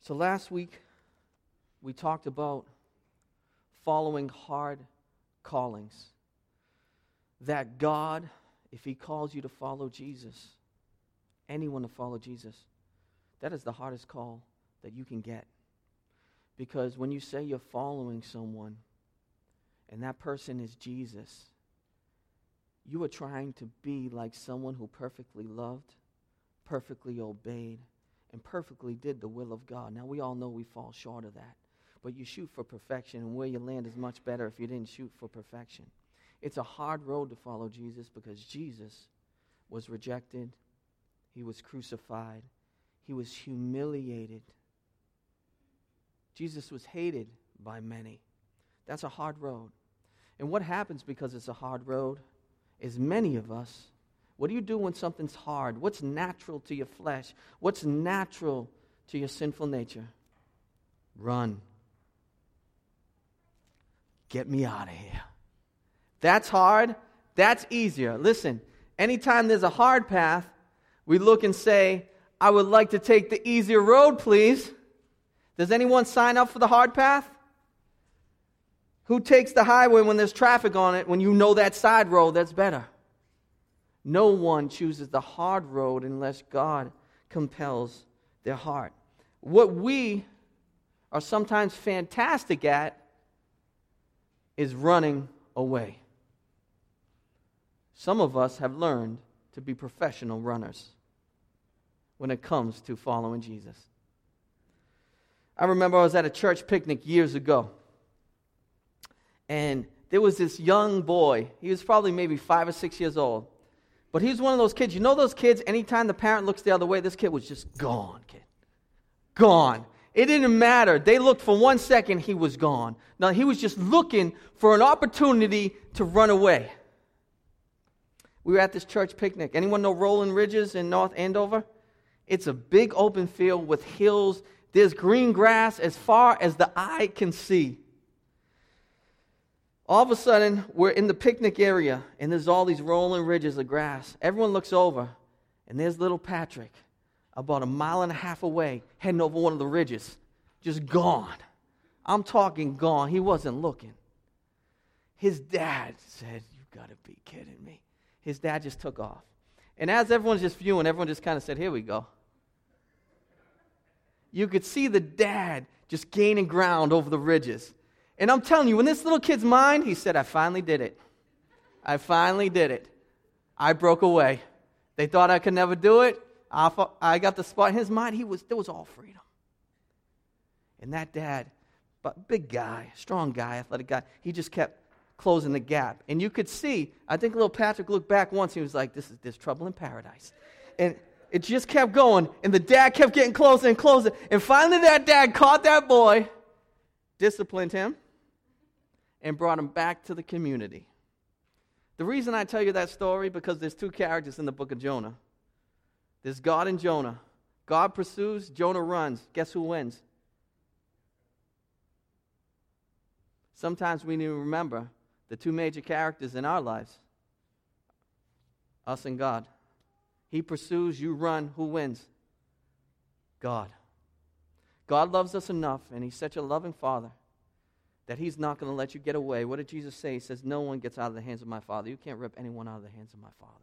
So last week, we talked about following hard callings. That God, if He calls you to follow Jesus, anyone to follow Jesus, that is the hardest call that you can get. Because when you say you're following someone, and that person is Jesus, you are trying to be like someone who perfectly loved, perfectly obeyed, and perfectly did the will of God. Now, we all know we fall short of that. But you shoot for perfection, and where you land is much better if you didn't shoot for perfection. It's a hard road to follow Jesus because Jesus was rejected. He was crucified. He was humiliated. Jesus was hated by many. That's a hard road. And what happens because it's a hard road is many of us, what do you do when something's hard? What's natural to your flesh? What's natural to your sinful nature? Run. Get me out of here. That's hard. That's easier. Listen, anytime there's a hard path, we look and say, I would like to take the easier road, please. Does anyone sign up for the hard path? Who takes the highway when there's traffic on it, when you know that side road that's better? No one chooses the hard road unless God compels their heart. What we are sometimes fantastic at is running away. Some of us have learned to be professional runners when it comes to following Jesus. I remember I was at a church picnic years ago, and there was this young boy. He was probably maybe 5 or 6 years old. But he was one of those kids. You know those kids, anytime the parent looks the other way, this kid was just gone, kid. Gone. It didn't matter. They looked for 1 second, he was gone. Now, he was just looking for an opportunity to run away. We were at this church picnic. Anyone know Rolling Ridges in North Andover? It's a big open field with hills. There's green grass as far as the eye can see. All of a sudden, we're in the picnic area, and there's all these rolling ridges of grass. Everyone looks over, and there's little Patrick, about 1.5 miles away, heading over one of the ridges, just gone. I'm talking gone. He wasn't looking. His dad said, "You've got to be kidding me." His dad just took off. And as everyone's just viewing, everyone just kind of said, "Here we go." You could see the dad just gaining ground over the ridges. And I'm telling you, in this little kid's mind, he said, I finally did it. I finally did it. I broke away. They thought I could never do it. I got the spot. In his mind, there was all freedom. And that dad, but big guy, strong guy, athletic guy, he just kept closing the gap. And you could see, I think little Patrick looked back once, he was like, there's trouble in paradise. And it just kept going, and the dad kept getting closer and closer. And finally that dad caught that boy, disciplined him, and brought him back to the community. The reason I tell you that story, because there's 2 characters in the book of Jonah. There's God and Jonah. God pursues, Jonah runs. Guess who wins? Sometimes we need to remember the 2 major characters in our lives. Us and God. He pursues, you run. Who wins? God. God loves us enough, and He's such a loving Father, that He's not going to let you get away. What did Jesus say? He says, no one gets out of the hands of my Father. You can't rip anyone out of the hands of my Father.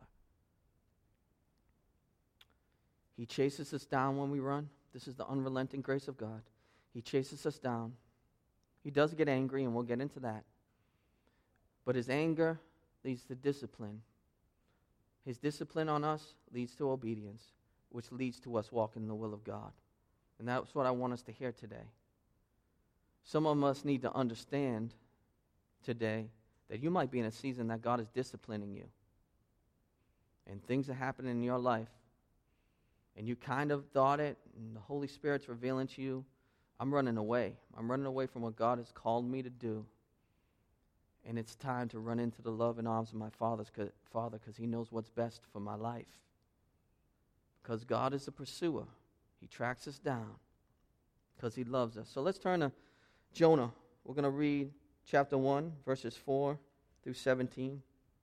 He chases us down when we run. This is the unrelenting grace of God. He chases us down. He does get angry, and we'll get into that. But His anger leads to discipline. His discipline on us leads to obedience, which leads to us walking in the will of God. And that's what I want us to hear today. Some of us need to understand today that you might be in a season that God is disciplining you. And things are happening in your life. And you kind of thought it, and the Holy Spirit's revealing to you, I'm running away. I'm running away from what God has called me to do. And it's time to run into the love and arms of my Father, because He knows what's best for my life. Because God is a pursuer. He tracks us down because He loves us. So let's turn to Jonah. We're going to read chapter 1, verses 4 through 17.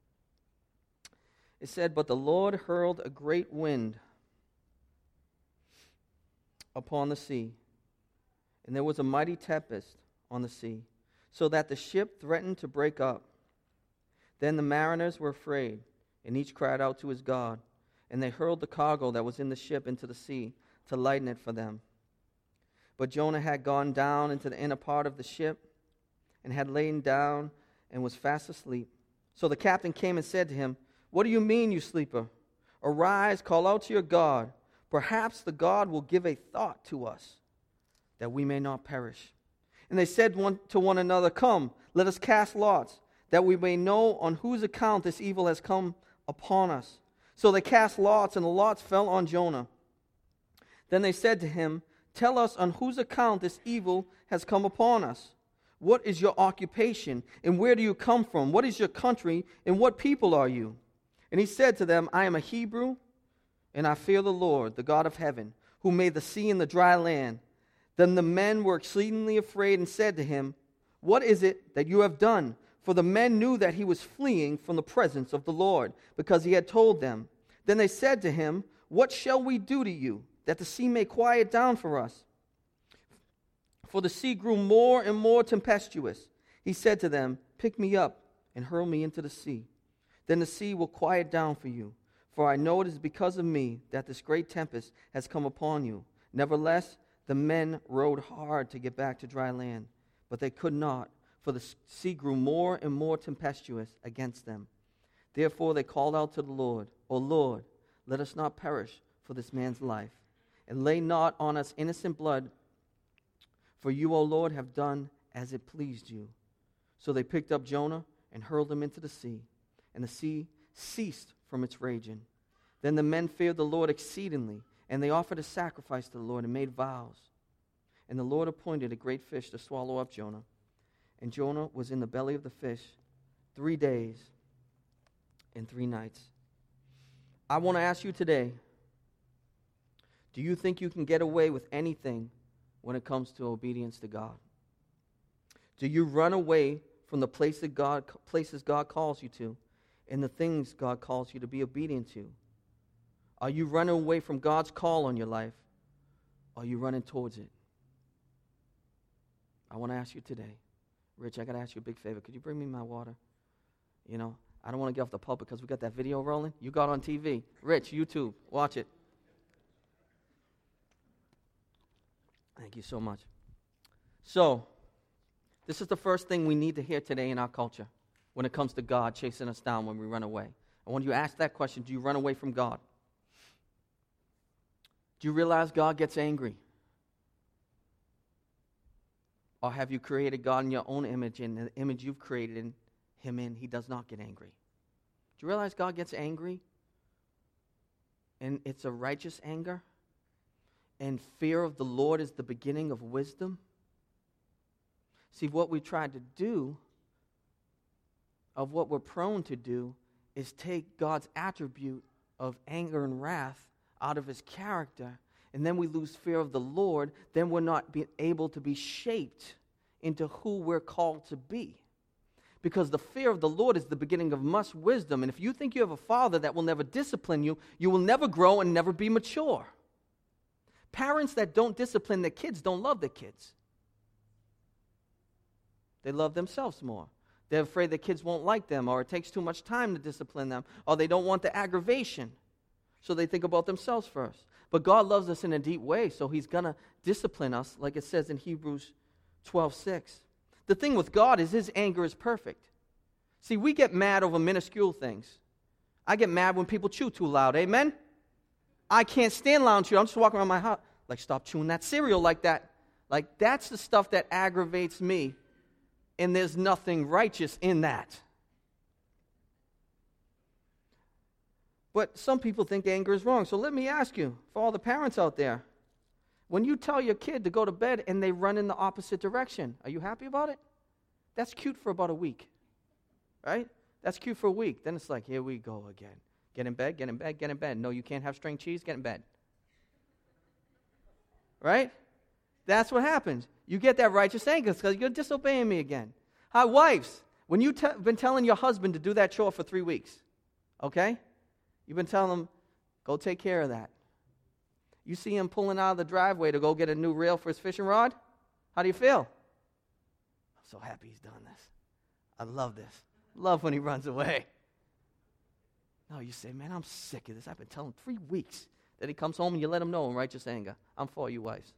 It said, "But the Lord hurled a great wind upon the sea, and there was a mighty tempest on the sea, so that the ship threatened to break up. Then the mariners were afraid, and each cried out to his God, and they hurled the cargo that was in the ship into the sea to lighten it for them. But Jonah had gone down into the inner part of the ship, and had lain down and was fast asleep. So the captain came and said to him, "What do you mean, you sleeper? Arise, call out to your God. Perhaps the God will give a thought to us, that we may not perish." And they said one to one another, "Come, let us cast lots, that we may know on whose account this evil has come upon us." So they cast lots, and the lots fell on Jonah. Then they said to him, "Tell us on whose account this evil has come upon us. What is your occupation, and where do you come from? What is your country, and what people are you?" And he said to them, "I am a Hebrew, and I fear the Lord, the God of heaven, who made the sea and the dry land." Then the men were exceedingly afraid and said to him, "What is it that you have done?" For the men knew that he was fleeing from the presence of the Lord, because he had told them. Then they said to him, "What shall we do to you, that the sea may quiet down for us?" For the sea grew more and more tempestuous. He said to them, "Pick me up and hurl me into the sea. Then the sea will quiet down for you. For I know it is because of me that this great tempest has come upon you." Nevertheless, the men rowed hard to get back to dry land, but they could not, for the sea grew more and more tempestuous against them. Therefore they called out to the Lord, "O Lord, let us not perish for this man's life, and lay not on us innocent blood. For you, O Lord, have done as it pleased you." So they picked up Jonah and hurled him into the sea, and the sea ceased from its raging. Then the men feared the Lord exceedingly, and they offered a sacrifice to the Lord and made vows. And the Lord appointed a great fish to swallow up Jonah. And Jonah was in the belly of the fish 3 days and 3 nights. I want to ask you today, do you think you can get away with anything when it comes to obedience to God? Do you run away from the places God calls you to and the things God calls you to be obedient to? Are you running away from God's call on your life? Or are you running towards it? I want to ask you today, Rich, I got to ask you a big favor. Could you bring me my water? I don't want to get off the pulpit because we got that video rolling. You got on TV. Rich, YouTube, watch it. Thank you so much. So, this is the first thing we need to hear today in our culture when it comes to God chasing us down when we run away. And when you ask that question, do you run away from God? Do you realize God gets angry? Or have you created God in your own image, and the image you've created Him in, He does not get angry? Do you realize God gets angry? And it's a righteous anger? And fear of the Lord is the beginning of wisdom? See, what we tried to do, of what we're prone to do, is take God's attribute of anger and wrath out of His character, and then we lose fear of the Lord. Then we're not able to be shaped into who we're called to be. Because the fear of the Lord is the beginning of much wisdom. And if you think you have a father that will never discipline you, you will never grow and never be mature. Parents that don't discipline their kids don't love their kids. They love themselves more. They're afraid their kids won't like them, or it takes too much time to discipline them, or they don't want the aggravation. So they think about themselves first. But God loves us in a deep way, so He's going to discipline us, like it says in Hebrews 12:6. The thing with God is His anger is perfect. See, we get mad over minuscule things. I get mad when people chew too loud. Amen? I can't stand loud chew. I'm just walking around my house. Like, stop chewing that cereal like that. Like, that's the stuff that aggravates me. And there's nothing righteous in that. But some people think anger is wrong. So let me ask you, for all the parents out there, when you tell your kid to go to bed and they run in the opposite direction, are you happy about it? That's cute for about a week, right? That's cute for a week. Then it's like, here we go again. Get in bed, get in bed, get in bed. No, you can't have string cheese, get in bed. Right? That's what happens. You get that righteous anger because you're disobeying me again. Hi, wives, when you've been telling your husband to do that chore for 3 weeks, okay? You've been telling him, go take care of that. You see him pulling out of the driveway to go get a new reel for his fishing rod? How do you feel? I'm so happy he's done this. I love this. Love when he runs away. No, you say, man, I'm sick of this. I've been telling him 3 weeks. Then he comes home and you let him know in righteous anger. I'm for you, wives.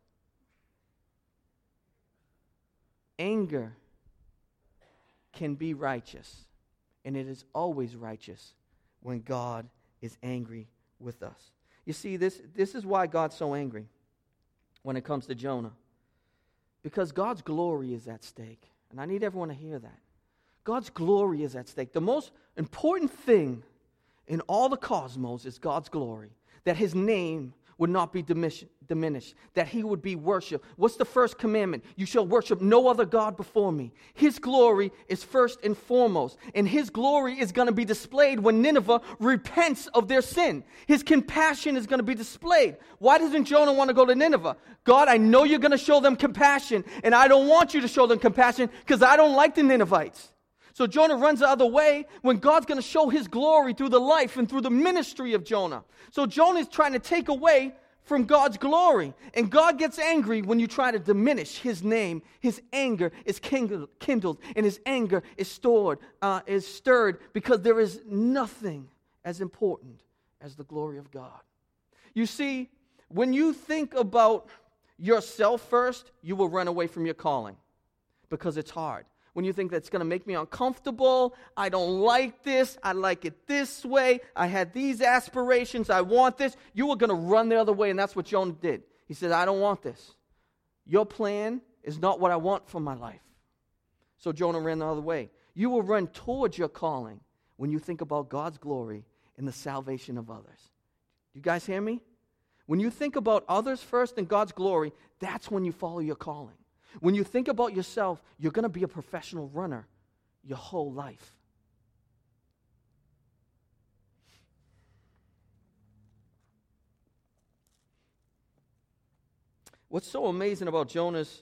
Anger can be righteous, and it is always righteous when God is angry with us. You see, this is why God's so angry when it comes to Jonah. Because God's glory is at stake. And I need everyone to hear that. God's glory is at stake. The most important thing in all the cosmos is God's glory. That his name would not be diminished. That he would be worshipped. What's the first commandment? You shall worship no other God before me. His glory is first and foremost. And his glory is going to be displayed when Nineveh repents of their sin. His compassion is going to be displayed. Why doesn't Jonah want to go to Nineveh? God, I know you're going to show them compassion. And I don't want you to show them compassion because I don't like the Ninevites. So Jonah runs the other way when God's going to show his glory through the life and through the ministry of Jonah. So Jonah is trying to take away from God's glory. And God gets angry when you try to diminish his name. His anger is kindled and his anger is stirred because there is nothing as important as the glory of God. You see, when you think about yourself first, you will run away from your calling because it's hard. When you think that's going to make me uncomfortable, I don't like this, I like it this way, I had these aspirations, I want this, you are going to run the other way, and that's what Jonah did. He said, I don't want this. Your plan is not what I want for my life. So Jonah ran the other way. You will run towards your calling when you think about God's glory and the salvation of others. Do you guys hear me? When you think about others first and God's glory, that's when you follow your calling. When you think about yourself, you're going to be a professional runner your whole life. What's so amazing about Jonah's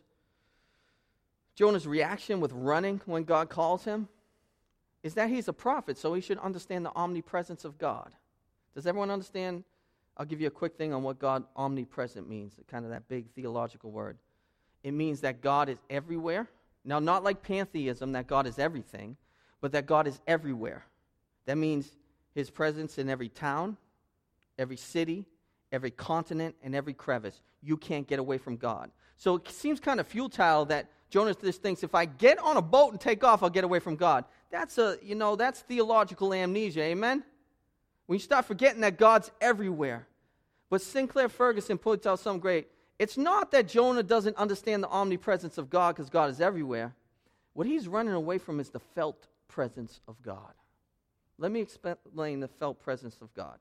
reaction with running when God calls him is that he's a prophet, so he should understand the omnipresence of God. Does everyone understand? I'll give you a quick thing on what God omnipresent means, kind of that big theological word. It means that God is everywhere. Now, not like pantheism, that God is everything, but that God is everywhere. That means his presence in every town, every city, every continent, and every crevice. You can't get away from God. So it seems kind of futile that Jonah just thinks, if I get on a boat and take off, I'll get away from God. That's theological amnesia, amen? When you start forgetting that God's everywhere. But Sinclair Ferguson points out something great. It's not that Jonah doesn't understand the omnipresence of God because God is everywhere. What he's running away from is the felt presence of God. Let me explain the felt presence of God.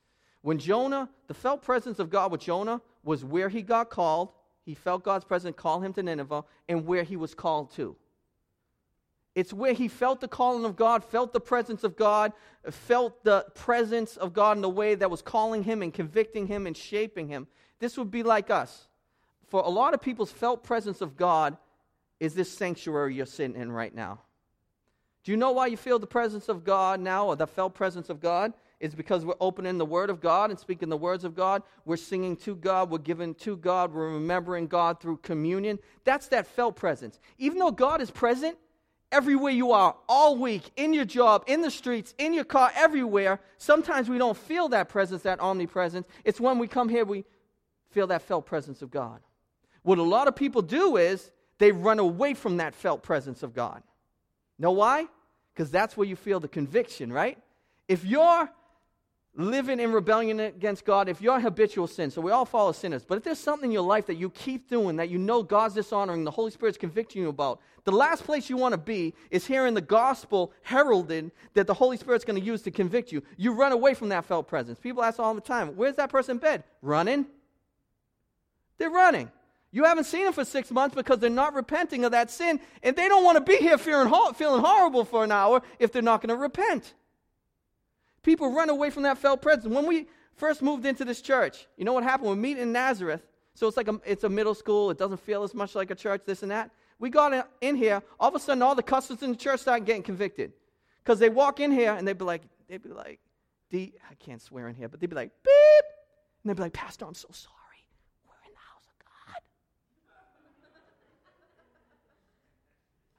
The felt presence of God with Jonah was where he got called. He felt God's presence call him to Nineveh, and where he was called to. It's where he felt the calling of God, felt the presence of God, felt the presence of God in the way that was calling him and convicting him and shaping him. This would be like us. For a lot of people's felt presence of God is this sanctuary you're sitting in right now. Do you know why you feel the presence of God now, or the felt presence of God? It's because we're opening the Word of God and speaking the words of God. We're singing to God. We're giving to God. We're remembering God through communion. That's that felt presence. Even though God is present everywhere you are, all week, in your job, in the streets, in your car, everywhere, sometimes we don't feel that presence, that omnipresence. It's when we come here we feel that felt presence of God. What a lot of people do is they run away from that felt presence of God. Know why? Because that's where you feel the conviction, right? If you're living in rebellion against God, if you're habitual sin, so we all follow sinners, but if there's something in your life that you keep doing that you know God's dishonoring, the Holy Spirit's convicting you about, the last place you want to be is hearing the gospel heralded that the Holy Spirit's going to use to convict you. You run away from that felt presence. People ask all the time, where's that person in bed? Running. They're running. You haven't seen them for 6 months because they're not repenting of that sin, and they don't want to be here feeling horrible for an hour if they're not going to repent. People run away from that felt presence. When we first moved into this church, you know what happened? We meet in Nazareth, so it's a middle school. It doesn't feel as much like a church, this and that. We got in here. All of a sudden, all the customers in the church started getting convicted because they walk in here and they'd be like, I can't swear in here, but they'd be like, beep, and they'd be like, Pastor, I'm so sorry. We're in the house of God.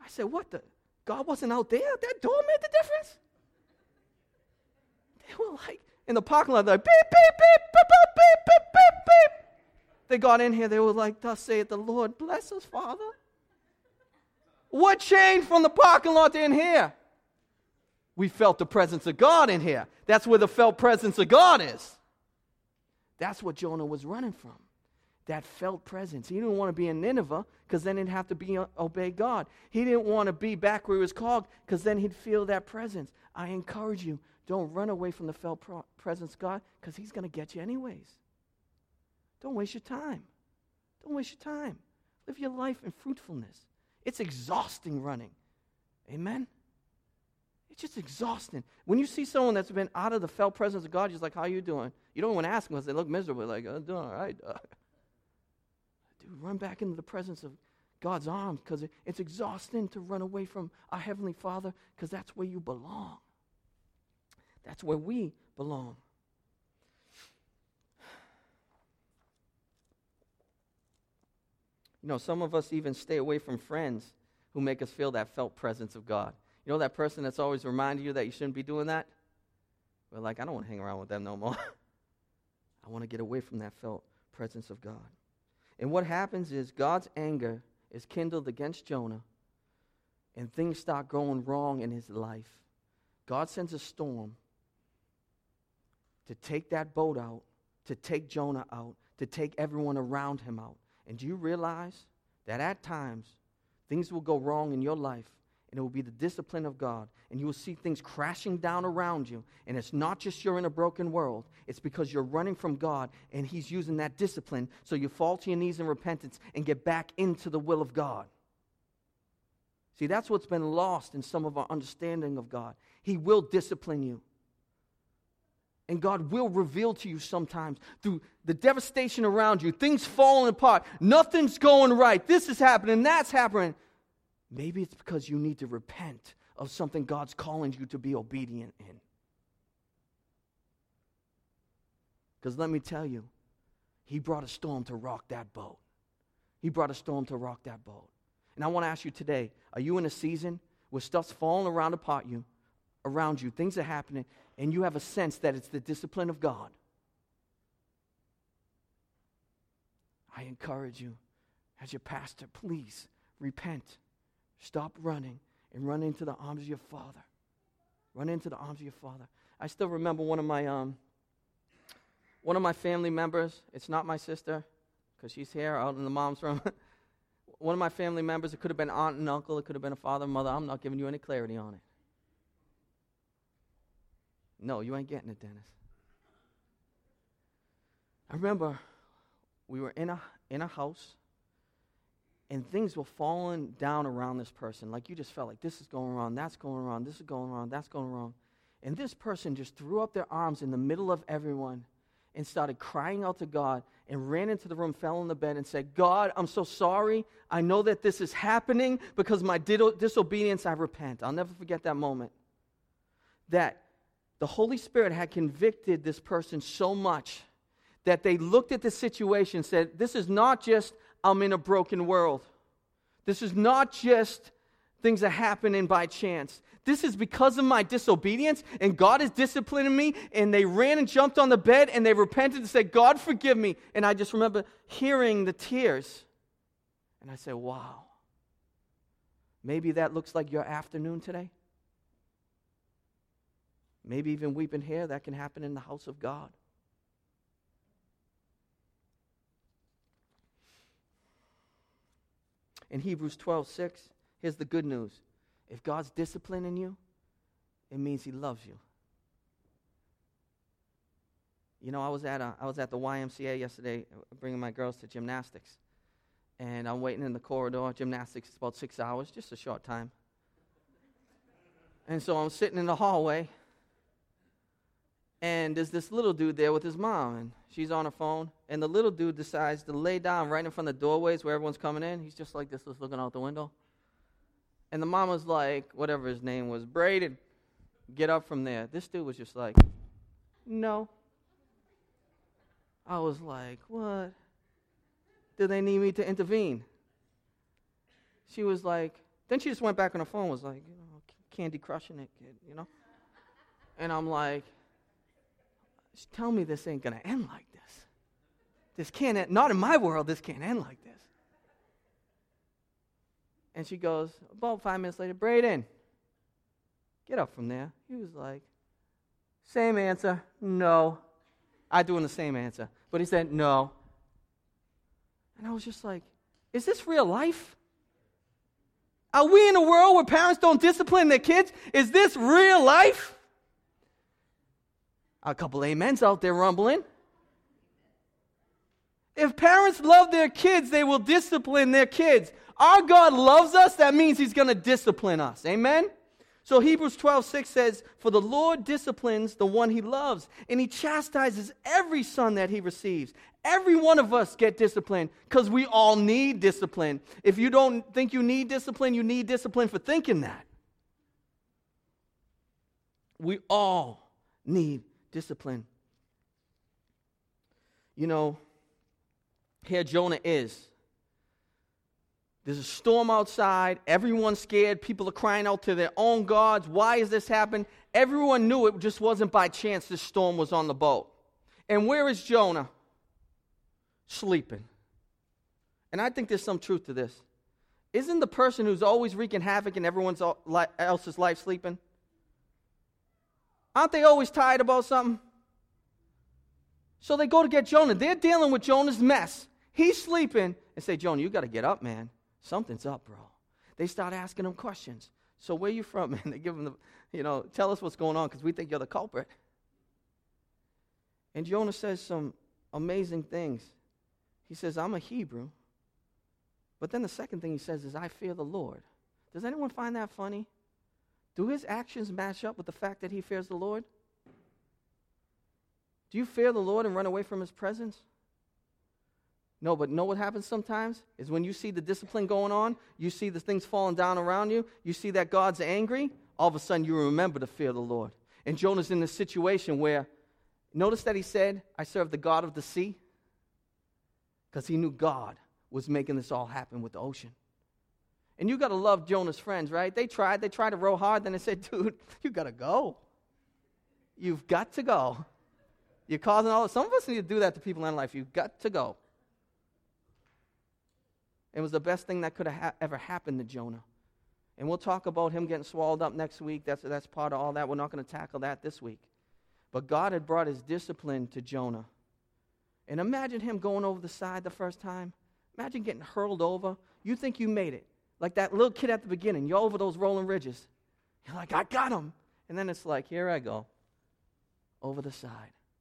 I said, what the? God wasn't out there? That door made the difference? They were like, in the parking lot, they're like, beep, beep, beep, beep, beep, beep, beep, beep, beep. They got in here, they were like, thus saith the Lord, bless us, Father. What changed from the parking lot to in here? We felt the presence of God in here. That's where the felt presence of God is. That's what Jonah was running from. That felt presence. He didn't want to be in Nineveh because then he'd have to obey God. He didn't want to be back where he was called because then he'd feel that presence. I encourage you, don't run away from the felt presence of God because he's going to get you anyways. Don't waste your time. Don't waste your time. Live your life in fruitfulness. It's exhausting running. Amen? It's just exhausting. When you see someone that's been out of the felt presence of God, you're just like, how you doing? You don't want to ask them because they look miserable. Like, I'm doing all right. Dude, run back into the presence of God's arms because it's exhausting to run away from our Heavenly Father because that's where you belong. That's where we belong. You know, some of us even stay away from friends who make us feel that felt presence of God. You know that person that's always reminding you that you shouldn't be doing that? We're like, I don't want to hang around with them no more. I want to get away from that felt presence of God. And what happens is God's anger is kindled against Jonah, and things start going wrong in his life. God sends a storm to take that boat out, to take Jonah out, to take everyone around him out. And do you realize that at times things will go wrong in your life, and it will be the discipline of God, and you will see things crashing down around you, and it's not just you're in a broken world, it's because you're running from God, and he's using that discipline so you fall to your knees in repentance and get back into the will of God. See, that's what's been lost in some of our understanding of God. He will discipline you. And God will reveal to you sometimes through the devastation around you, things falling apart, nothing's going right, this is happening, that's happening. Maybe it's because you need to repent of something God's calling you to be obedient in. Because let me tell you, he brought a storm to rock that boat. He brought a storm to rock that boat. And I want to ask you today, are you in a season where stuff's falling around you, things are happening, and you have a sense that it's the discipline of God? I encourage you, as your pastor, please repent. Stop running and run into the arms of your Father. Run into the arms of your Father. I still remember one of my family members. It's not my sister, because she's here out in the mom's room. One of my family members, it could have been aunt and uncle, it could have been a father and mother. I'm not giving you any clarity on it. No, you ain't getting it, Dennis. I remember we were in a house, and things were falling down around this person. Like you just felt like this is going wrong, that's going wrong, this is going wrong, that's going wrong. And this person just threw up their arms in the middle of everyone and started crying out to God and ran into the room, fell on the bed and said, God, I'm so sorry. I know that this is happening because of my disobedience. I repent. I'll never forget that moment. That the Holy Spirit had convicted this person so much that they looked at the situation and said, this is not just I'm in a broken world. This is not just things are happening by chance. This is because of my disobedience, and God is disciplining me. And they ran and jumped on the bed, and they repented and said, God, forgive me. And I just remember hearing the tears. And I said, wow. Maybe that looks like your afternoon today. Maybe even weeping here, that can happen in the house of God. In Hebrews 12:6, here's the good news. If God's disciplining you, it means he loves you. You know, I was at the YMCA yesterday bringing my girls to gymnastics. And I'm waiting in the corridor. Gymnastics is about 6 hours, just a short time. And so I'm sitting in the hallway, and there's this little dude there with his mom, and she's on her phone, and the little dude decides to lay down right in front of the doorways where everyone's coming in. He's just like this, just looking out the window. And the mom was like, whatever his name was, Braden, get up from there. This dude was just like, no. I was like, what? Do they need me to intervene? She was like, Then she just went back on her phone, was like, Candy crushing it, kid, And I'm like, tell me this ain't going to end like this. This can't end, not in my world, this can't end like this. And she goes, about 5 minutes later, Braden, get up from there. He was like, same answer, no. I doing the same answer. But he said, no. And I was just like, is this real life? Are we in a world where parents don't discipline their kids? Is this real life? A couple amens out there rumbling. If parents love their kids, they will discipline their kids. Our God loves us, that means He's going to discipline us. Amen? So Hebrews 12:6 says, for the Lord disciplines the one He loves, and He chastises every son that He receives. Every one of us get disciplined because we all need discipline. If you don't think you need discipline for thinking that. We all need discipline. Here Jonah is. There's a storm outside. Everyone's scared. People are crying out to their own gods. Why has this happened? Everyone knew it just wasn't by chance this storm was on the boat. And where is Jonah? Sleeping. And I think there's some truth to this. Isn't the person who's always wreaking havoc in everyone else's life sleeping? Aren't they always tired about something? So they go to get Jonah. They're dealing with Jonah's mess. He's sleeping. And say, Jonah, you got to get up, man. Something's up, bro. They start asking him questions. So where you from, man? They give him tell us what's going on because we think you're the culprit. And Jonah says some amazing things. He says, I'm a Hebrew. But then the second thing he says is, I fear the Lord. Does anyone find that funny? Do his actions match up with the fact that he fears the Lord? Do you fear the Lord and run away from His presence? No, but know what happens sometimes? Is when you see the discipline going on, you see the things falling down around you, you see that God's angry, all of a sudden you remember to fear the Lord. And Jonah's in this situation where, notice that he said, I serve the God of the sea. Because he knew God was making this all happen with the ocean. And you got to love Jonah's friends, right? They tried to row hard, then they said, dude, you got to go. You've got to go. You're causing all this. Some of us need to do that to people in life. You've got to go. It was the best thing that could have ever happened to Jonah. And we'll talk about him getting swallowed up next week. That's part of all that. We're not going to tackle that this week. But God had brought His discipline to Jonah. And imagine him going over the side the first time. Imagine getting hurled over. You think you made it. Like that little kid at the beginning. You're over those rolling ridges. You're like, I got him. And then it's like, here I go. Over the side.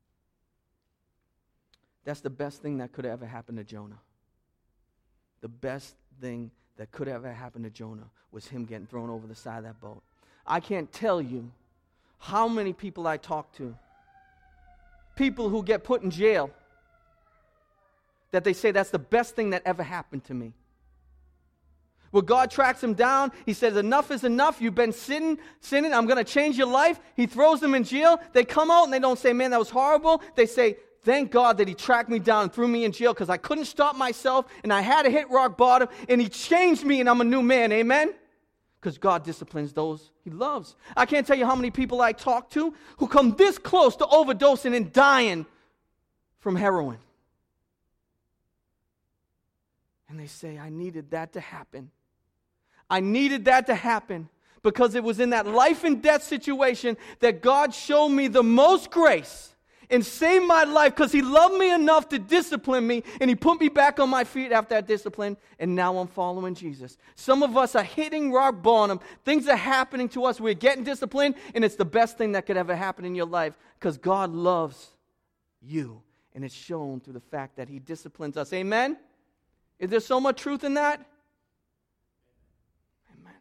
That's the best thing that could have ever happened to Jonah. The best thing that could have ever happened to Jonah was him getting thrown over the side of that boat. I can't tell you how many people I talk to. People who get put in jail. That they say that's the best thing that ever happened to me. Where God tracks them down, He says, enough is enough, you've been sinning, I'm going to change your life. He throws them in jail. They come out and they don't say, man, that was horrible. They say, thank God that He tracked me down and threw me in jail because I couldn't stop myself and I had to hit rock bottom and He changed me and I'm a new man, amen? Because God disciplines those He loves. I can't tell you how many people I talk to who come this close to overdosing and dying from heroin. And they say, I needed that to happen. I needed that to happen because it was in that life and death situation that God showed me the most grace and saved my life because He loved me enough to discipline me and He put me back on my feet after that discipline and now I'm following Jesus. Some of us are hitting rock bottom. Things are happening to us. We're getting disciplined and it's the best thing that could ever happen in your life because God loves you and it's shown through the fact that He disciplines us. Amen? Is there so much truth in that? Amen.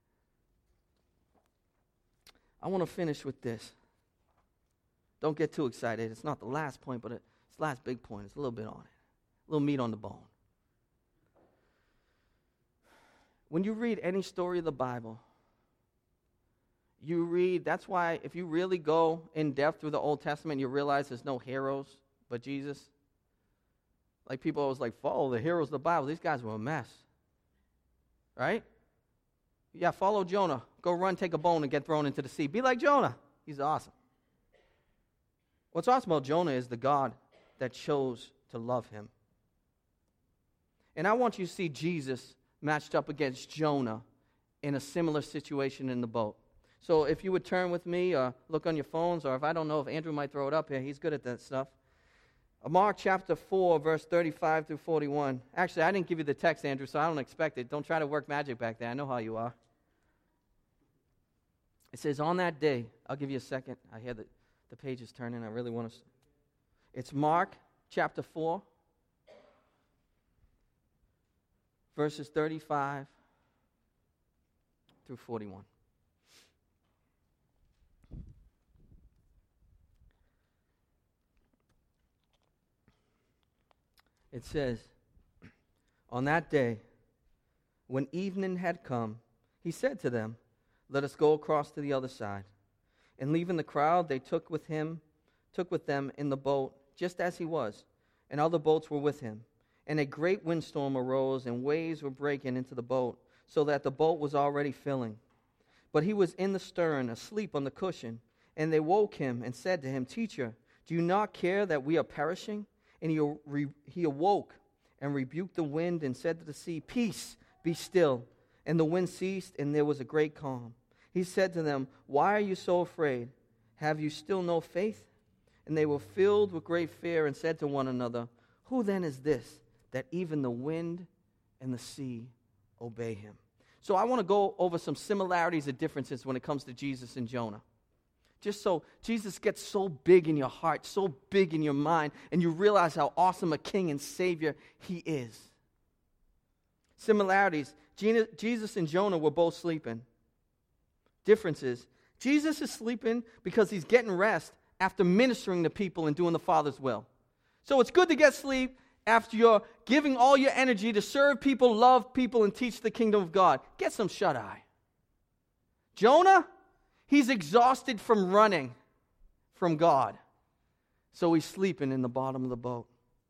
I want to finish with this. Don't get too excited. It's not the last point, but it's the last big point. It's a little bit on it. A little meat on the bone. When you read any story of the Bible, that's why if you really go in depth through the Old Testament, you realize there's no heroes but Jesus. Like people always follow the heroes of the Bible. These guys were a mess. Right? Yeah, follow Jonah. Go run, take a bone, and get thrown into the sea. Be like Jonah. He's awesome. What's awesome about Jonah is the God that chose to love him. And I want you to see Jesus matched up against Jonah in a similar situation in the boat. So if you would turn with me or look on your phones, or if I don't know if Andrew might throw it up here. He's good at that stuff. Mark chapter 4, verse 35 through 41. Actually, I didn't give you the text, Andrew, so I don't expect it. Don't try to work magic back there. I know how you are. It says, on that day, I'll give you a second. I hear the page is turning. I really want to. It's Mark chapter 4, verses 35 through 41. It says, on that day, when evening had come, he said to them, let us go across to the other side. And leaving the crowd, they took with them in the boat, just as he was, and other boats were with him. And a great windstorm arose, and waves were breaking into the boat, so that the boat was already filling. But he was in the stern, asleep on the cushion. And they woke him and said to him, Teacher, do you not care that we are perishing? And he awoke and rebuked the wind and said to the sea, Peace, be still. And the wind ceased, and there was a great calm. He said to them, Why are you so afraid? Have you still no faith? And they were filled with great fear and said to one another, Who then is this, that even the wind and the sea obey him? So I want to go over some similarities and differences when it comes to Jesus and Jonah. Just so Jesus gets so big in your heart, so big in your mind, and you realize how awesome a king and savior he is. Similarities. Jesus and Jonah were both sleeping. Differences. Jesus is sleeping because he's getting rest after ministering to people and doing the Father's will. So it's good to get sleep after you're giving all your energy to serve people, love people, and teach the kingdom of God. Get some shut-eye. Jonah, he's exhausted from running from God. So he's sleeping in the bottom of the boat.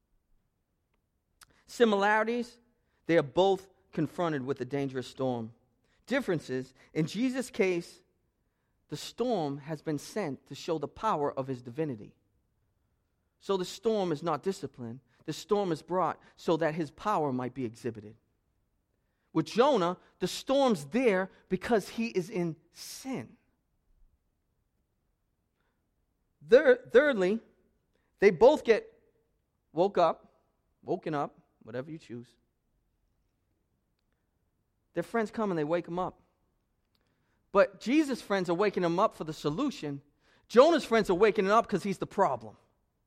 Similarities, they are both confronted with a dangerous storm. Differences, in Jesus' case, the storm has been sent to show the power of his divinity. So the storm is not discipline. The storm is brought so that his power might be exhibited. With Jonah, the storm's there because he is in sin. Thirdly, they both get woken up, whatever you choose. Their friends come and they wake them up. But Jesus' friends are waking him up for the solution. Jonah's friends are waking him up because he's the problem.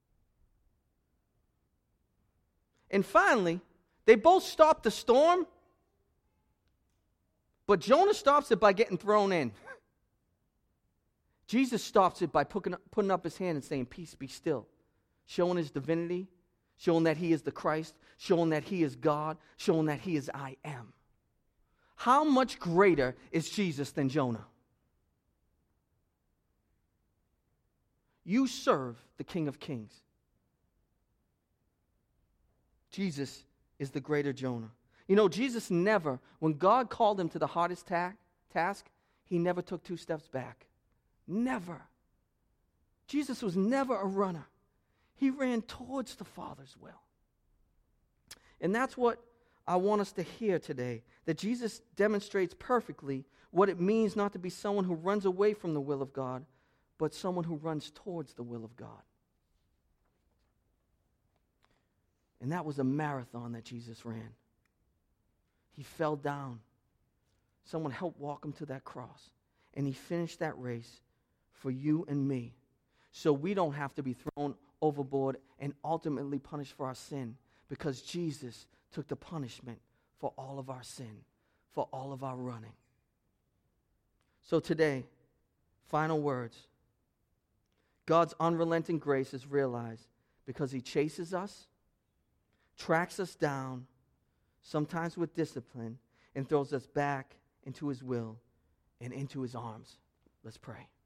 And finally, they both stop the storm, but Jonah stops it by getting thrown in. Jesus stops it by putting up his hand and saying, Peace, be still. Showing his divinity, showing that he is the Christ, showing that he is God, showing that he is I am. How much greater is Jesus than Jonah? You serve the King of Kings. Jesus is the greater Jonah. You know, Jesus never, when God called him to the hardest task, he never took 2 steps back. Never. Jesus was never a runner. He ran towards the Father's will. And that's what I want us to hear today, that Jesus demonstrates perfectly what it means not to be someone who runs away from the will of God, but someone who runs towards the will of God. And that was a marathon that Jesus ran. He fell down. Someone helped walk him to that cross. And he finished that race for you and me, so we don't have to be thrown overboard and ultimately punished for our sin, because Jesus took the punishment for all of our sin, for all of our running. So today, final words. God's unrelenting grace is realized because he chases us, tracks us down, sometimes with discipline, and throws us back into his will and into his arms. Let's pray.